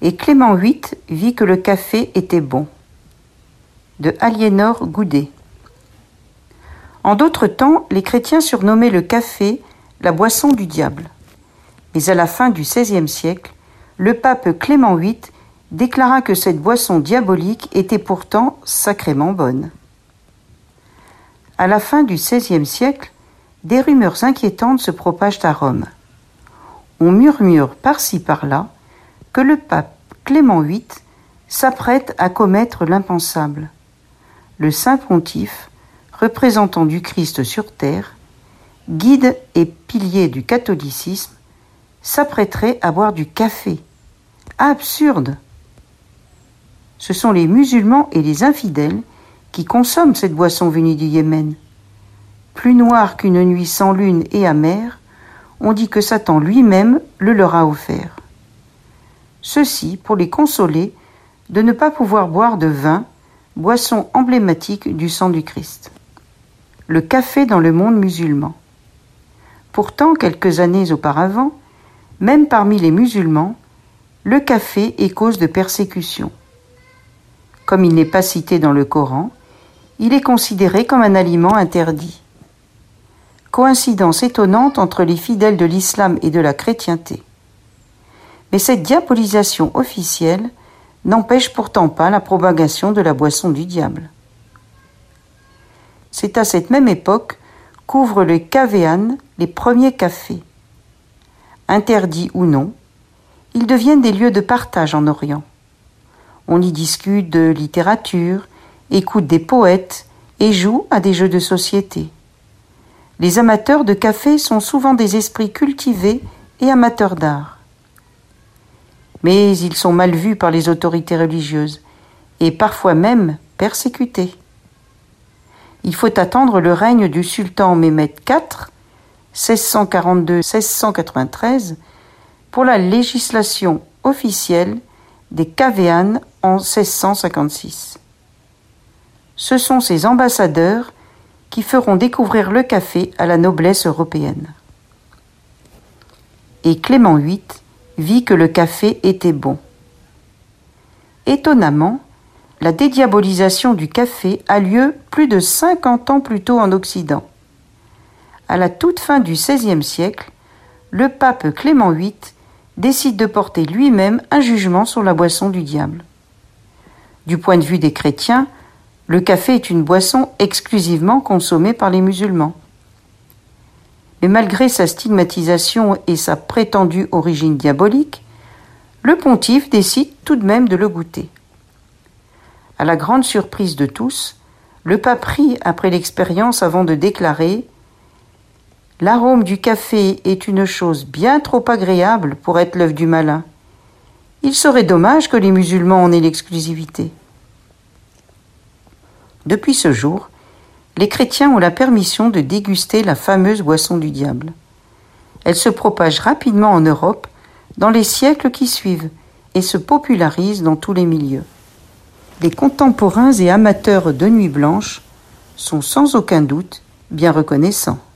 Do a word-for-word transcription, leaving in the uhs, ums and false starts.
Et Clément huit vit que le café était bon. De Aliénor Goudet. En d'autres temps, les chrétiens surnommaient le café la boisson du diable. Mais à la fin du seizième siècle, le pape Clément huit déclara que cette boisson diabolique était pourtant sacrément bonne. À la fin du seizième siècle, des rumeurs inquiétantes se propagent à Rome. On murmure par-ci par-là que le pape Clément huit s'apprête à commettre l'impensable. Le saint pontife, représentant du Christ sur terre, guide et pilier du catholicisme, s'apprêterait à boire du café. Absurde! Ce sont les musulmans et les infidèles qui consomment cette boisson venue du Yémen. Plus noire qu'une nuit sans lune et amère, on dit que Satan lui-même le leur a offert. Ceci pour les consoler de ne pas pouvoir boire de vin, boisson emblématique du sang du Christ. Le café dans le monde musulman. Pourtant, quelques années auparavant, même parmi les musulmans, le café est cause de persécution. Comme il n'est pas cité dans le Coran, il est considéré comme un aliment interdit. Coïncidence étonnante entre les fidèles de l'islam et de la chrétienté. Mais cette diabolisation officielle n'empêche pourtant pas la propagation de la boisson du diable. C'est à cette même époque qu'ouvrent les cavéanes les premiers cafés. Interdits ou non, ils deviennent des lieux de partage en Orient. On y discute de littérature, écoute des poètes et joue à des jeux de société. Les amateurs de café sont souvent des esprits cultivés et amateurs d'art. Mais ils sont mal vus par les autorités religieuses et parfois même persécutés. Il faut attendre le règne du sultan Mehmed quatre, seize cent quarante-deux à seize cent quatre-vingt-treize, pour la législation officielle des cavéanes en seize cent cinquante-six. Ce sont ces ambassadeurs qui feront découvrir le café à la noblesse européenne. Et Clément huit vit que le café était bon. Étonnamment, la dédiabolisation du café a lieu plus de cinquante ans plus tôt en Occident. À la toute fin du seizième siècle, le pape Clément huit décide de porter lui-même un jugement sur la boisson du diable. Du point de vue des chrétiens, le café est une boisson exclusivement consommée par les musulmans. Mais malgré sa stigmatisation et sa prétendue origine diabolique, le pontife décide tout de même de le goûter. À la grande surprise de tous, le pape rit après l'expérience avant de déclarer « L'arôme du café est une chose bien trop agréable pour être l'œuvre du malin. Il serait dommage que les musulmans en aient l'exclusivité. » Depuis ce jour, les chrétiens ont la permission de déguster la fameuse boisson du diable. Elle se propage rapidement en Europe dans les siècles qui suivent et se popularise dans tous les milieux. Les contemporains et amateurs de Nuit Blanche sont sans aucun doute bien reconnaissants.